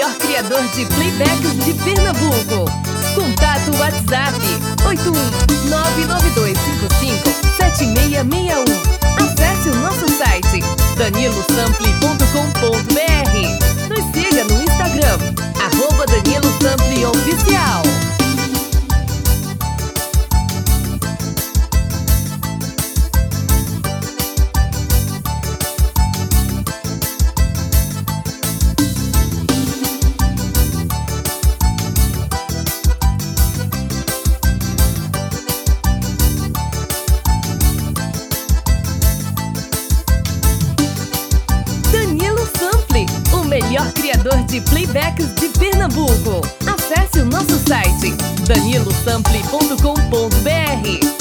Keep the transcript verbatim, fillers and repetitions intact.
melhor criador de playbacks de Pernambuco. Contato WhatsApp oito um nove nove dois cinco cinco sete seis seis um. Acesse o nosso site danilo sample ponto com ponto br. Nos siga no Instagram, arroba Danilo Sample Oficial. Melhor criador de playbacks de Pernambuco. Acesse o nosso site danilo sample ponto com ponto br.